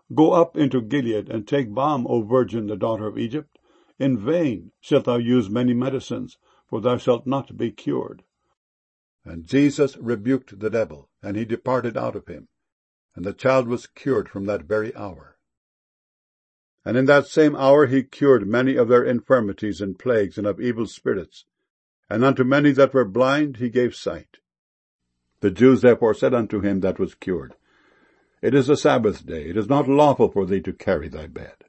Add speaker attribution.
Speaker 1: Go up into Gilead, and take balm, O virgin, the daughter of Egypt. In vain shalt thou use many medicines, for thou shalt not be cured. And Jesus rebuked the devil, and he departed out of him. And the child was cured from that very hour. And in that same hour he cured many of their infirmities and plagues and of evil spirits. And unto many that were blind he gave sight. The Jews therefore said unto him that was cured, It is the Sabbath day, it is not lawful for thee to carry thy bed.